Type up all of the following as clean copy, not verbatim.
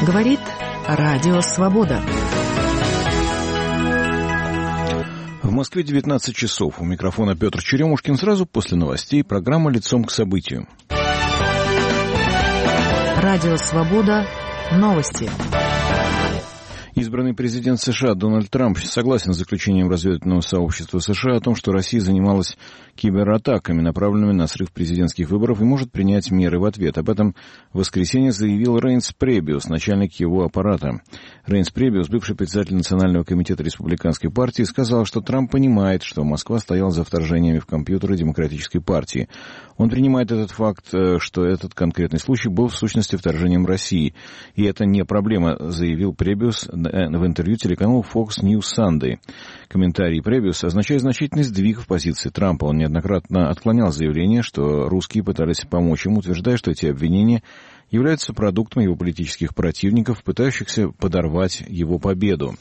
Говорит Радио Свобода. В Москве 19 часов. У микрофона Петр Черемушкин. Сразу после новостей программа «Лицом к событию». Радио Свобода. Новости. Избранный президент США Дональд Трамп согласен с заключением разведывательного сообщества США о том, что Россия занималась кибератаками, направленными на срыв президентских выборов, и может принять меры в ответ. Об этом в воскресенье заявил Рейнс Пребиус, начальник его аппарата. Рейнс Пребиус, бывший председатель Национального комитета Республиканской партии, сказал, что Трамп понимает, что Москва стояла за вторжениями в компьютеры Демократической партии. Он принимает этот факт, что этот конкретный случай был в сущности вторжением России. И это не проблема, заявил Пребиус в интервью телеканалу Fox News Sunday. Комментарий Пребиуса означает значительный сдвиг в позиции Трампа. Он неоднократно отклонял заявление, что русские пытались помочь ему, утверждая, что эти обвинения являются продуктом его политических противников, пытающихся подорвать его победу.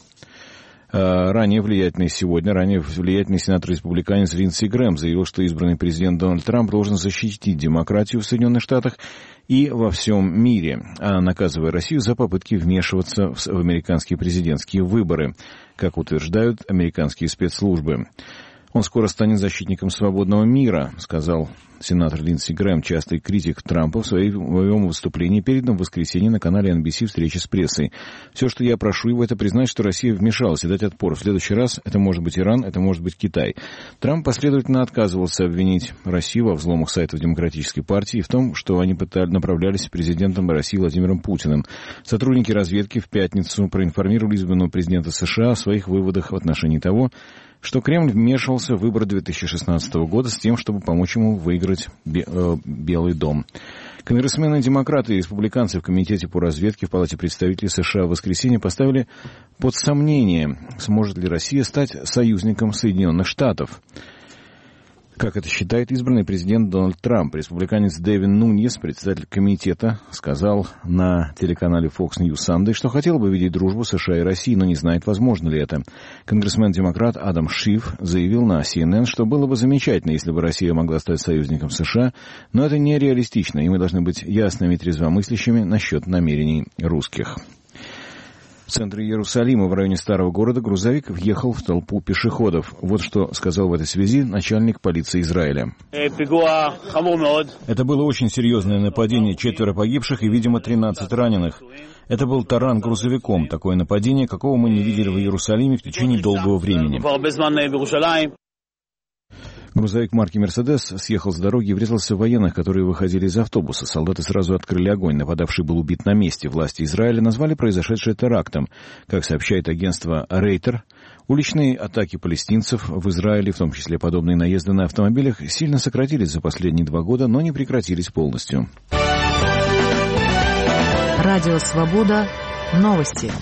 Ранее влиятельный сенатор-республиканец Линдси Грэм заявил, что избранный президент Дональд Трамп должен защитить демократию в Соединенных Штатах и во всем мире, наказывая Россию за попытки вмешиваться в американские президентские выборы, как утверждают американские спецслужбы. Он скоро станет защитником свободного мира, сказал сенатор Линдси Грэм, частый критик Трампа, в своем выступлении, переданном в воскресенье на канале NBC «Встречи с прессой». «Все, что я прошу его, это признать, что Россия вмешалась и дать отпор. В следующий раз это может быть Иран, это может быть Китай». Трамп последовательно отказывался обвинить Россию во взломах сайтов Демократической партии и в том, что они направлялись президентом России Владимиром Путиным. Сотрудники разведки в пятницу проинформировали избранного президента США о своих выводах в отношении того, что Кремль вмешивался в выборы 2016 года с тем, чтобы помочь ему выиграть Белый дом. Конгрессмены-демократы и республиканцы в Комитете по разведке в Палате представителей США в воскресенье поставили под сомнение, сможет ли Россия стать союзником Соединенных Штатов. Как это считает избранный президент Дональд Трамп. Республиканец Дэвин Нуньес, председатель комитета, сказал на телеканале Fox News Sunday, что хотел бы видеть дружбу США и России, но не знает, возможно ли это. Конгрессмен-демократ Адам Шиф заявил на CNN, что было бы замечательно, если бы Россия могла стать союзником США, но это нереалистично, и мы должны быть ясными и трезвомыслящими насчет намерений русских. В центре Иерусалима, в районе старого города, грузовик въехал в толпу пешеходов. Вот что сказал в этой связи начальник полиции Израиля. Это было очень серьезное нападение, 4 погибших и, видимо, 13 раненых. Это был таран грузовиком. Такое нападение, какого мы не видели в Иерусалиме в течение долгого времени. Грузовик марки «Мерседес» съехал с дороги и врезался в военных, которые выходили из автобуса. Солдаты сразу открыли огонь. Нападавший был убит на месте. Власти Израиля назвали произошедшее терактом. Как сообщает агентство Рейтер, уличные атаки палестинцев в Израиле, в том числе подобные наезды на автомобилях, сильно сократились за последние 2 года, но не прекратились полностью. Радио «Свобода». Новости.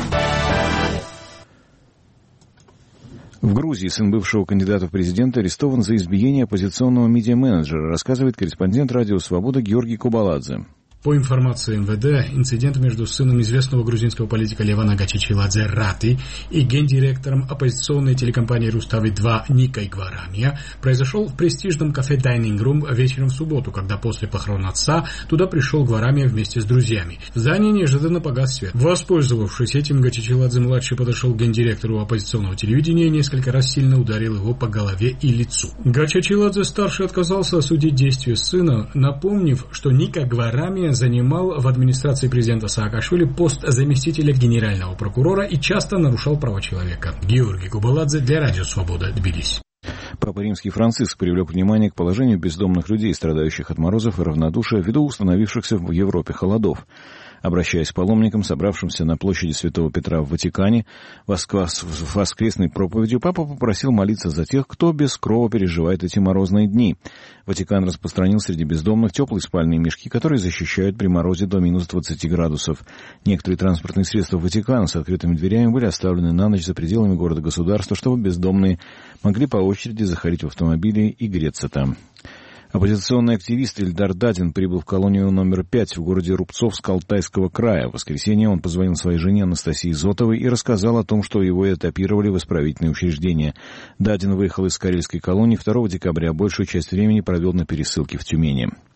В Грузии сын бывшего кандидата в президенты арестован за избиение оппозиционного медиа-менеджера, рассказывает корреспондент «Радио Свобода» Георгий Кубаладзе. По информации МВД, инцидент между сыном известного грузинского политика Левана Гачичиладзе Раты и гендиректором оппозиционной телекомпании «Рустави-2» Никой Гварамия произошел в престижном кафе «Дайнинг Рум» вечером в субботу, когда после похорон отца туда пришел Гварамия вместе с друзьями. В здании неожиданно погас свет. Воспользовавшись этим, Гачичиладзе-младший подошел к гендиректору оппозиционного телевидения и несколько раз сильно ударил его по голове и лицу. Гачичиладзе-старший отказался осудить действия сына, напомнив, что Ника Гварамия занимал в администрации президента Саакашвили пост заместителя генерального прокурора и часто нарушал права человека. Георгий Кубаладзе для Радио Свобода, Тбилиси. Папа Римский Франциск привлек внимание к положению бездомных людей, страдающих от морозов и равнодушия ввиду установившихся в Европе холодов. Обращаясь к паломникам, собравшимся на площади Святого Петра в Ватикане, в воскресной проповедью папа попросил молиться за тех, кто без крова переживает эти морозные дни. Ватикан распространил среди бездомных теплые спальные мешки, которые защищают при морозе до минус 20 градусов. Некоторые транспортные средства Ватикана с открытыми дверями были оставлены на ночь за пределами города-государства, чтобы бездомные могли по очереди заходить в автомобили и греться там. Оппозиционный активист Ильдар Дадин прибыл в колонию номер 5 в городе Рубцовск Алтайского края. В воскресенье он позвонил своей жене Анастасии Зотовой и рассказал о том, что его этапировали в исправительные учреждения. Дадин выехал из карельской колонии 2 декабря, большую часть времени провел на пересылке в Тюмени.